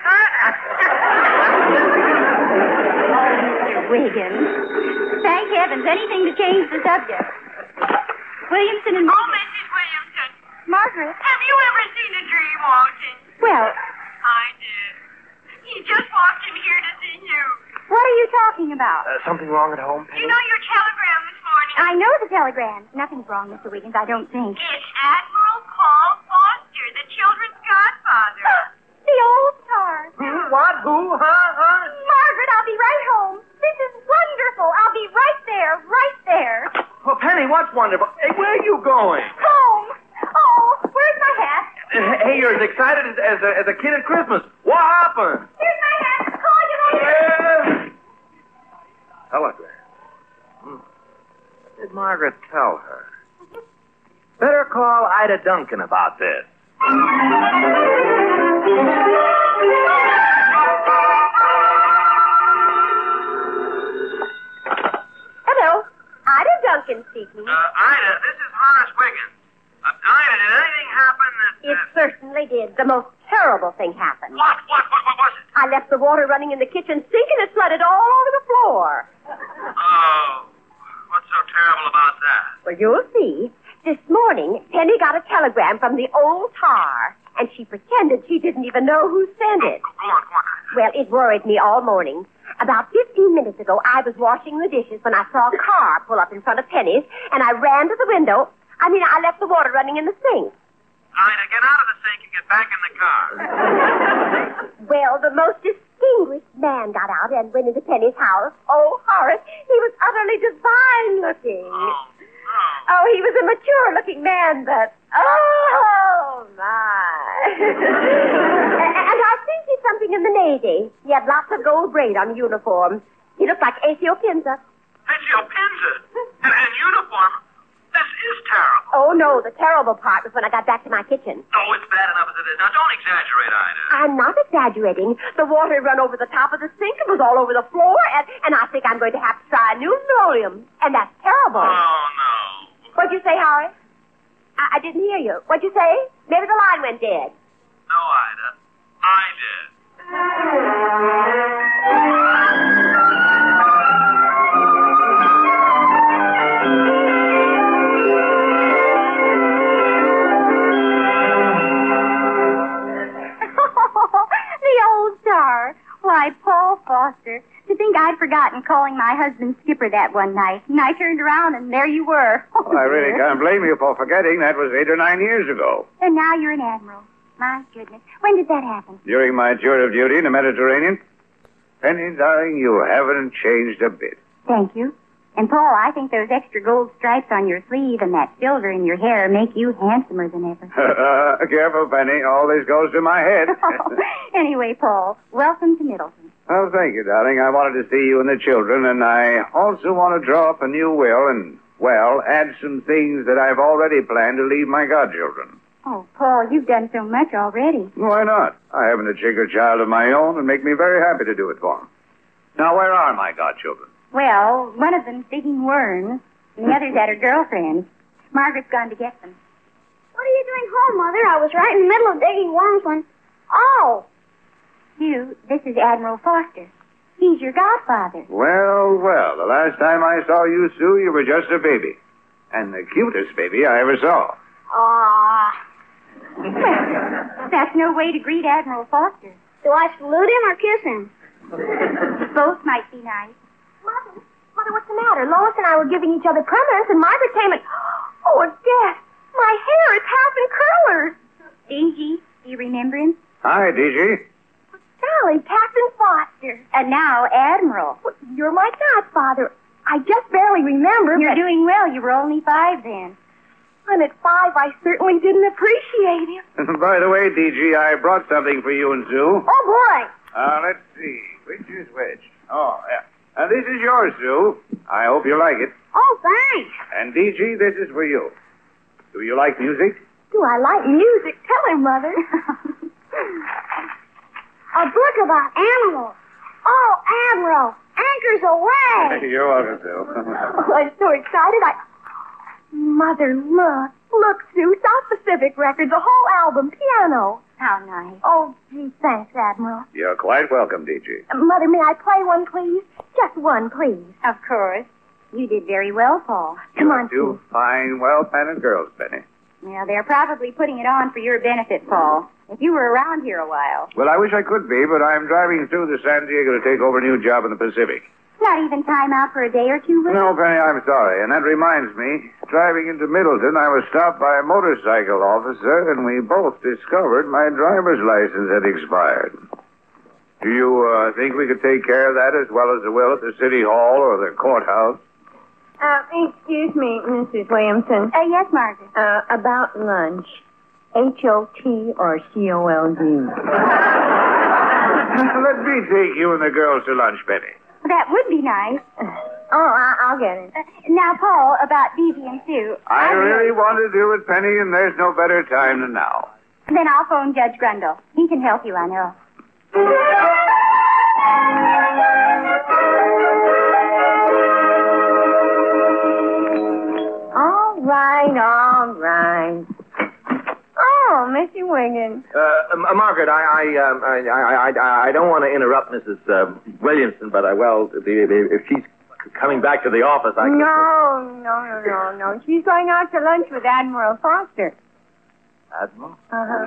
Mr. Wiggins. Thank heavens, anything to change the subject. Williamson and... Oh, Mrs. Williamson. Margaret. Have you ever seen a dream walking? Well... I did. He just walked in here to see you. What are you talking about? Something wrong at home, Penny? You know your telegram this morning? I know the telegram. Nothing's wrong, Mr. Wiggins, I don't think. It's Admiral Paul Foster, the children's godfather. The Old Tar. What? Who? Huh? Margaret, I'll be right home. This is wonderful. I'll be right there. Well, Penny, what's wonderful? Hey, where are you going? Home. Oh, where's my hat? Hey, you're as excited as a kid at Christmas. What happened? Here's my hat. Call you later. Telegram. Did Margaret tell her? Better call Ida Duncan about this. Hello. Ida Duncan speaking. Ida, this is Horace Wiggins. Ida, did anything happen that... It certainly did. The most terrible thing happened. What was it? I left the water running in the kitchen sink and it flooded all over the floor. Oh, what's so terrible about that? Well, you'll see. This morning, Penny got a telegram from the Old Tar, and she pretended she didn't even know who sent it. Go on. Well, it worried me all morning. About 15 minutes ago, I was washing the dishes when I saw a car pull up in front of Penny's, and I ran to the window. I left the water running in the sink. Ida, get out of the sink and get back in the car. Well, the most distinguished man got out and went into Penny's house. Oh, Horace, he was utterly divine looking. Oh, he was a mature-looking man, but... Oh, my. And I think he's something in the Navy. He had lots of gold braid on the uniform. He looked like Acio Pinza. Acio Pinza? In uniform? This is terrible. Oh, no, the terrible part was when I got back to my kitchen. Oh, it's bad enough as it is. Now, don't exaggerate, Ida. I'm not exaggerating. The water ran over the top of the sink. It was all over the floor, and I think I'm going to have to try a new linoleum. And that's terrible. Oh, no. What'd you say, Howard? I didn't hear you. What'd you say? Maybe the line went dead. No, Ida. I did. The old star. Why, Paul Foster. To think I'd forgotten calling my husband Skipper that one night. And I turned around and there you were. Well, I really can't blame you for forgetting. That was 8 or 9 years ago. And now you're an admiral. My goodness. When did that happen? During my tour of duty in the Mediterranean. Penny, darling, you haven't changed a bit. Thank you. And Paul, I think those extra gold stripes on your sleeve and that silver in your hair make you handsomer than ever. Careful, Penny. All this goes to my head. Anyway, Paul, welcome to Middleton. Oh, thank you, darling. I wanted to see you and the children, and I also want to draw up a new will and, well, add some things that I've already planned to leave my godchildren. Oh, Paul, you've done so much already. Why not? I haven't a chigger child of my own and make me very happy to do it for them. Now, where are my godchildren? Well, one of them's digging worms, and the other's at her girlfriend's. Margaret's gone to get them. What are you doing home, Mother? I was right in the middle of digging worms when... Oh! Hugh, this is Admiral Foster. He's your godfather. Well, well, the last time I saw you, Sue, you were just a baby. And the cutest baby I ever saw. Well, that's no way to greet Admiral Foster. Do I salute him or kiss him? Both might be nice. Mother, what's the matter? Lois and I were giving each other presents, and Margaret came and... Oh, death! My hair is half in curlers. D.G., do you remember him? Hi, D.G. Sally, Captain Foster. And now Admiral. Well, you're my godfather. I just barely remember, You're doing well. You were only 5 then. And at 5, I certainly didn't appreciate him. By the way, D.G., I brought something for you and Sue. Oh, boy. Let's see. Which is which? Oh, yeah. This is yours, Sue. I hope you like it. Oh, thanks. And, D.G., this is for you. Do you like music? Do I like music? Tell him, Mother. A book about animals. Oh, Admiral, anchors away. You're welcome, Sue. Oh, I'm so excited. Mother, look. Look, Sue, South Pacific Records, the whole album, piano. How nice. Oh, gee, thanks, Admiral. You're quite welcome, D.G. Mother, may I play one, please? Just one, please. Of course. You did very well, Paul. Come on, Two fine, well-painted girls, Penny. Well, they're probably putting it on for your benefit, Paul. If you were around here a while. Well, I wish I could be, but I'm driving through to San Diego to take over a new job in the Pacific. Not even time out for a day or two, will you? No, Penny, I'm sorry. And that reminds me, driving into Middleton, I was stopped by a motorcycle officer, and we both discovered my driver's license had expired. Do you think we could take care of that as well as the will at the city hall or the courthouse? Excuse me, Mrs. Williamson. Yes, Margaret. About lunch. H-O-T or C-O-L-D? Let me take you and the girls to lunch, Penny. That would be nice. I'll get it. Now, Paul, about Dee and Sue. I really want to do it, Penny, and there's no better time than now. Then I'll phone Judge Grundle. He can help you, I know. All right. Oh, Missy Wiggins. Margaret, I don't want to interrupt Mrs. Williamson, but if she's coming back to the office, I can... No. She's going out to lunch with Admiral Foster. Admiral? Uh-huh.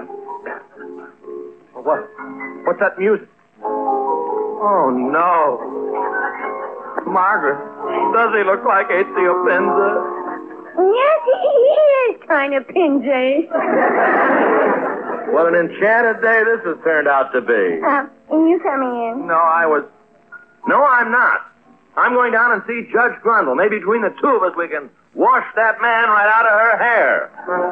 What's that music? Oh, no. Margaret, does he look like Ezio Penza? Yes, he is kind of PJ. What an enchanted day this has turned out to be. Are you coming in? No, I'm not. I'm going down and see Judge Grundle. Maybe between the two of us we can wash that man right out of her hair.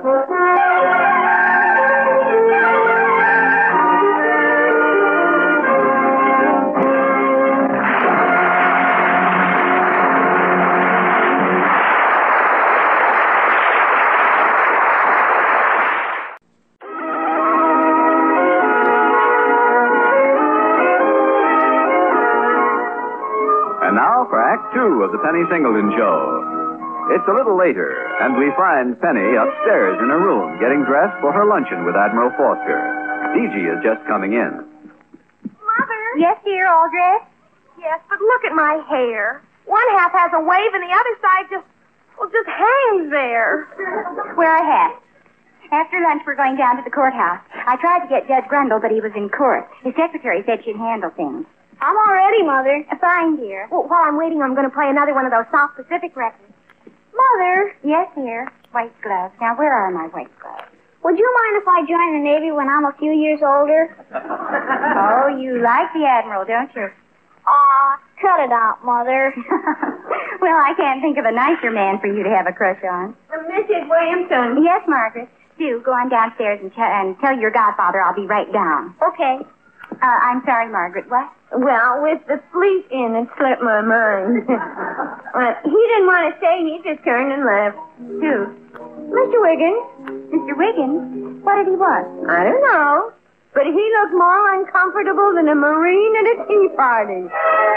And now for Act Two of the Penny Singleton Show. It's a little later, and we find Penny upstairs in her room getting dressed for her luncheon with Admiral Foster. DG is just coming in. Mother? Yes, dear, all dressed? Yes, but look at my hair. One half has a wave and the other side just hangs there. Wear a hat. After lunch, we're going down to the courthouse. I tried to get Judge Grundle, but he was in court. His secretary said she'd handle things. I'm all ready, Mother. Fine, dear. Well, while I'm waiting, I'm going to play another one of those South Pacific records. Mother? Yes, dear. White gloves. Now, where are my white gloves? Would you mind if I join the Navy when I'm a few years older? Oh, you like the Admiral, don't you? Aw, cut it out, Mother. Well, I can't think of a nicer man for you to have a crush on. Mrs. Williamson. Yes, Margaret. Do go on downstairs and tell your godfather I'll be right down. Okay. I'm sorry, Margaret. What? Well, with the fleet in, it slipped my mind. He didn't want to stay. He just turned and left. Who? Mr. Wiggins. Mr. Wiggins? What did he want? I don't know. But he looked more uncomfortable than a Marine at a tea party.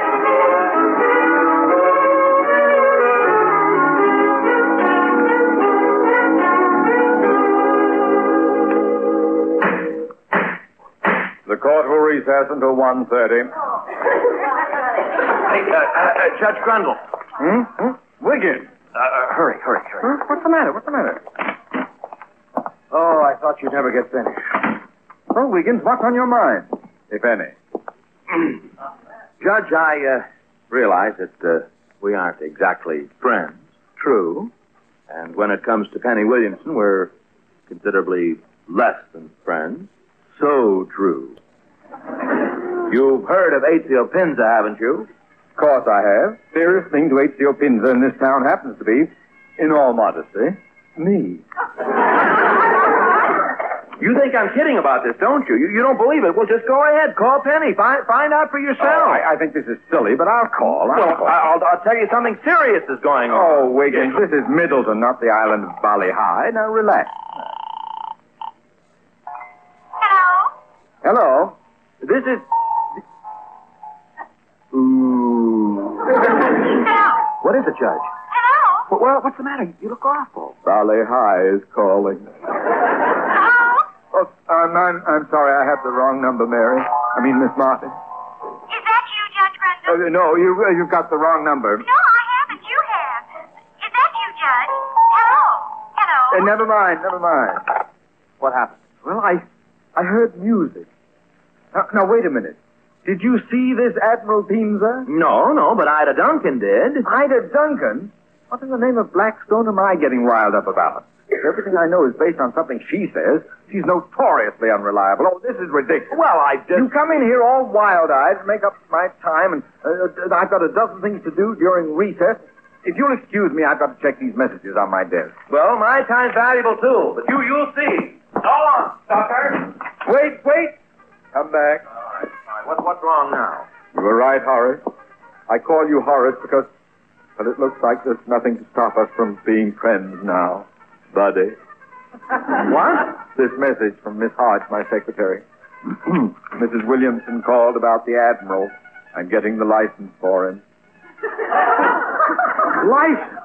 The court will recess until 1:30. Hey, Judge Grundle. Wiggins. Hurry. Huh? What's the matter? Oh, I thought you'd never get finished. Well, Wiggins, what's on your mind, if any? Judge, I realize that we aren't exactly friends. True. And when it comes to Penny Williamson, we're considerably less than friends. So true. You've heard of Ezio Pinza, haven't you? Of course I have. Dearest thing to Ezio Pinza in this town happens to be, in all modesty, me. You think I'm kidding about this, don't you? You don't believe it? Well, just go ahead. Call Penny. Find out for yourself. Oh, I think this is silly, but I'll call. I'll tell you something serious is going on. Oh, Wiggins, this is Middleton, not the island of Ballyhigh. Now, relax. Hello? This is... Ooh. What is it, Judge? Hello? Well, what's the matter? You look awful. Ballyhigh is calling. Oh, I'm sorry, I have the wrong number, Mary. I mean, Miss Martin. Is that you, Judge Grundle? No, you've got the wrong number. No, I haven't. You have. Is that you, Judge? Hello? Never mind. What happened? Well, I heard music. Now, wait a minute. Did you see this Admiral Pinza? No, but Ida Duncan did. Ida Duncan? What in the name of Blackstone am I getting riled up about? If everything I know is based on something she says, she's notoriously unreliable. Oh, this is ridiculous. Well, You come in here all wild-eyed, make up my time, and I've got a dozen things to do during recess. If you'll excuse me, I've got to check these messages on my desk. Well, my time's valuable, too, but you'll see. So long, Tucker. Wait. Come back. All right. What's wrong now? You were right, Horace. I call you Horace because, well, it looks like there's nothing to stop us from being friends now. Buddy. What? This message from Miss Hodge, my secretary. Mrs. Williamson called about the Admiral. I'm getting the license for him. License?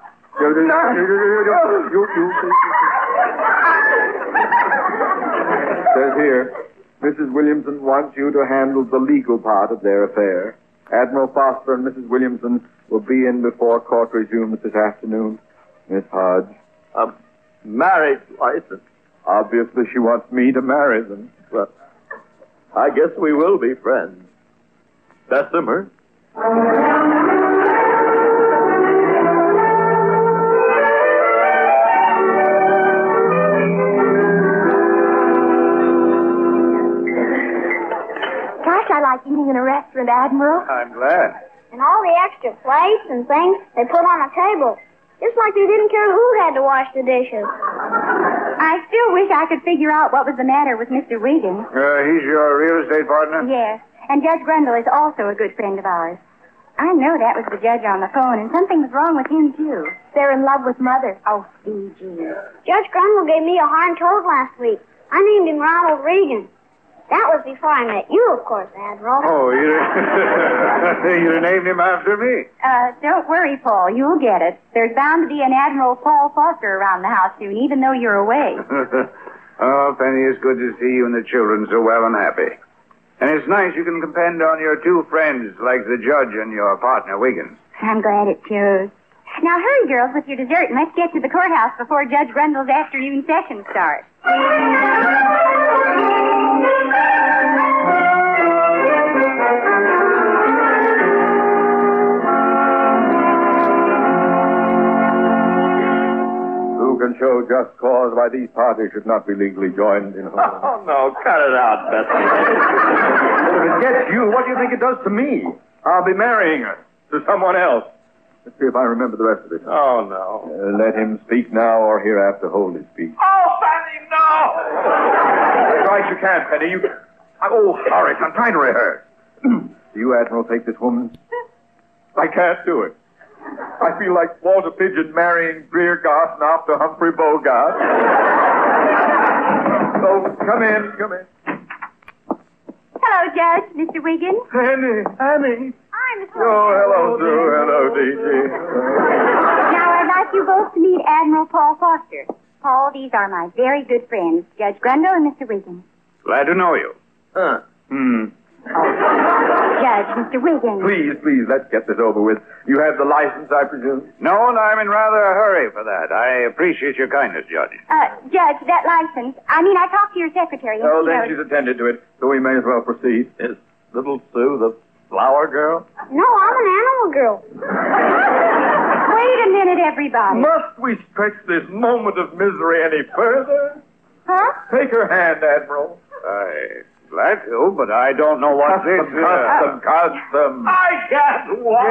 Says here, Mrs. Williamson wants you to handle the legal part of their affair. Admiral Foster and Mrs. Williamson will be in before court resumes this afternoon. Miss Hodge. Marriage license. Obviously, she wants me to marry them. Well, I guess we will be friends. Bessemer. eating in a restaurant, Admiral. I'm glad. And all the extra plates and things they put on the table. Just like they didn't care who had to wash the dishes. I still wish I could figure out what was the matter with Mr. Wiggins. He's your real estate partner? Yes. And Judge Grundle is also a good friend of ours. I know that was the judge on the phone, and something was wrong with him, too. They're in love with Mother. Oh, C.G. Judge Grundle gave me a horned toad last week. I named him Ronald Reagan. That was before I met you, of course, Admiral. Oh, you named him after me. Don't worry, Paul. You'll get it. There's bound to be an Admiral Paul Foster around the house soon, even though you're away. Oh, Penny, it's good to see you and the children so well and happy. And it's nice you can depend on your two friends like the judge and your partner, Wiggins. I'm glad it shows. Now hurry, girls, with your dessert, and let's get to the courthouse before Judge Grundle's afternoon session starts. Who can show just cause why these parties should not be legally joined in home? Oh, no, cut it out, Betsy. If it gets you, what do you think it does to me? I'll be marrying her to someone else. Let's see if I remember the rest of it. Oh, no. Let him speak now or hereafter hold his peace. Oh, Penny, no! That's right, you can't, Penny. Oh, Horace, I'm trying to rehearse. Do you, Admiral, take this woman? I can't do it. I feel like Walter Pigeon marrying Greer Garson after Humphrey Bogart. So, come in. Hello, Judge, Mr. Wiggins. Annie. Hi, Miss Oh, hello, Sue. Hello, D.G. Now, I'd like you both to meet Admiral Paul Foster. Paul, these are my very good friends, Judge Grundle and Mr. Wiggins. Glad to know you. Judge, Mr. Wiggins. Please, let's get this over with. You have the license, I presume? No, and I'm in rather a hurry for that. I appreciate your kindness, Judge. Judge, that license. I talked to your secretary. And Oh, then she's attended to it, so we may as well proceed. Is little Sue the flower girl? No, I'm an animal girl. Wait a minute, everybody. Must we stretch this moment of misery any further? Huh? Take her hand, Admiral. I'm glad to, but I don't know what this is. Custom. I can't walk.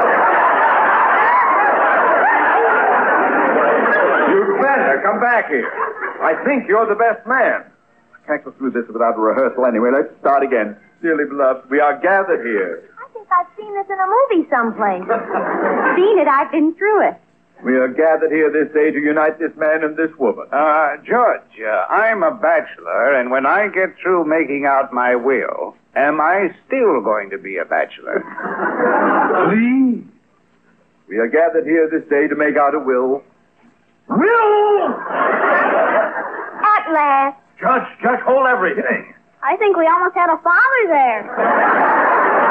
You'd better come back here. I think you're the best man. I can't go through this without a rehearsal anyway. Let's start again. Dearly beloved, we are gathered here. I think I've seen this in a movie someplace. Seen it, I've been through it. We are gathered here this day to unite this man and this woman. Judge, I'm a bachelor, and when I get through making out my will, am I still going to be a bachelor? Please. We are gathered here this day to make out a will. Will! At last. Judge, hold everything. I think we almost had a father there.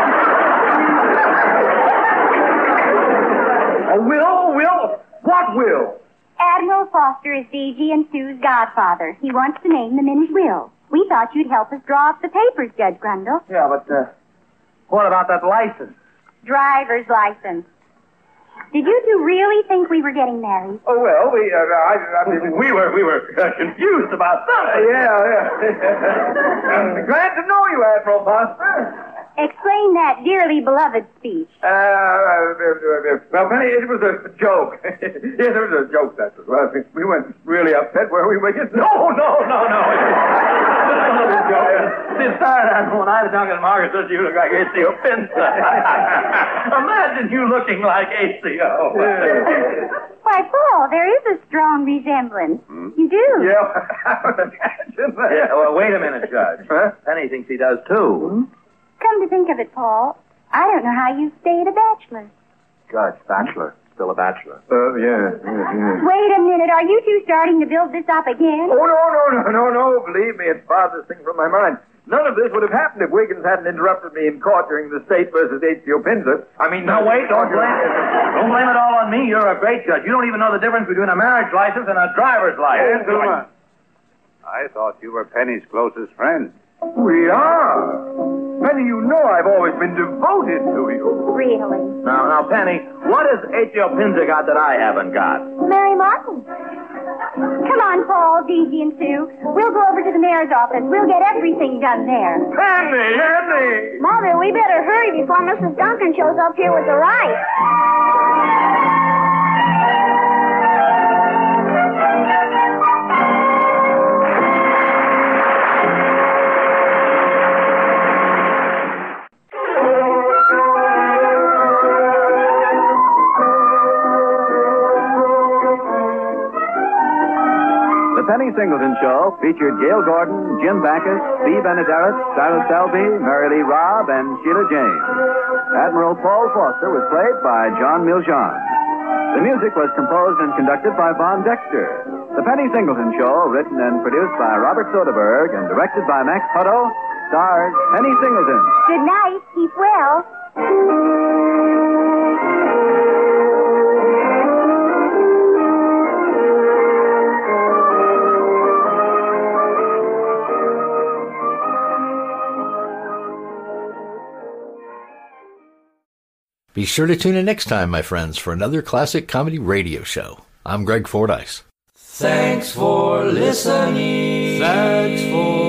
A will? What will? Admiral Foster is D.G. and Sue's godfather. He wants to name them in his will. We thought you'd help us draw up the papers, Judge Grundle. Yeah, but, what about that license? Driver's license. Did you two really think we were getting married? Oh, well, we were confused about something. Yeah. Glad to know you, Admiral Foster. Explain that dearly beloved speech. Well, Penny, it was a joke. Yes, it was a joke, that's what it was. We weren't really upset, were we, Wiggins? No. It started out when I was talking to Margaret, said you look like A.C.O. Pinsa. Imagine you looking like A.C.O. Why, Paul, there is a strong resemblance. You do. Yeah, I would imagine that. Yeah, well, wait a minute, Judge. Huh? Penny thinks he does, too. Come to think of it, Paul, I don't know how you stayed a bachelor. Judge, bachelor. Still a bachelor. Yeah. Wait a minute. Are you two starting to build this up again? Oh, no. Believe me, it's farthest thing from my mind. None of this would have happened if Wiggins hadn't interrupted me in court during the State versus A.C.O. Pinsa. I mean... No, wait, don't blame it. Don't blame it all on me. You're a great judge. You don't even know the difference between a marriage license and a driver's license. Gentlemen, I thought you were Penny's closest friend. We are. Penny, you know I've always been devoted to you. Really? Now, Penny, what has H.O. Pinsa got that I haven't got? Mary Martin. Come on, Paul, Gigi, and Sue. We'll go over to the mayor's office. We'll get everything done there. Andy! Mother, we better hurry before Mrs. Duncan shows up here with the rice. The Penny Singleton Show featured Gail Gordon, Jim Backus, Steve Benaderet, Silas Selby, Mary Lee Robb, and Sheila James. Admiral Paul Foster was played by John Miljan. The music was composed and conducted by Von Dexter. The Penny Singleton Show, written and produced by Robert Soderberg and directed by Max Hutto, stars Penny Singleton. Good night. Keep well. Be sure to tune in next time, my friends, for another classic comedy radio show. I'm Greg Fordyce. Thanks for listening. Thanks for